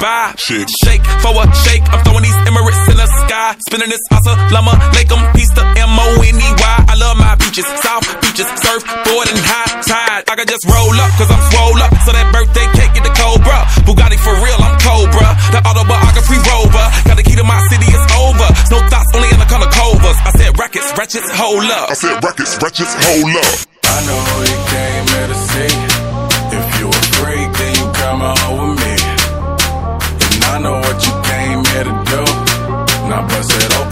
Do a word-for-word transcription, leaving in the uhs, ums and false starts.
vibe. Shake, shake for a shake. I'm throwing these Emirates in the sky. Spinning this Assalamu alaikum, peace to M O N E Y. I love my beaches, south beaches, surfboard and high tide. I can just roll up, cause I'm swole up. So that birthday cake get the Cobra. Bugatti for real, I'm Cobra. The autobiography rover. Got the key to my city, it's over. No thoughts, only in the color covers. I said rackets, ratchets, hold up. I said rackets, ratchets, hold up. I know who you came here to see. If you a freak, then you coming home with me. And I know what you came here to do. Now bust it open.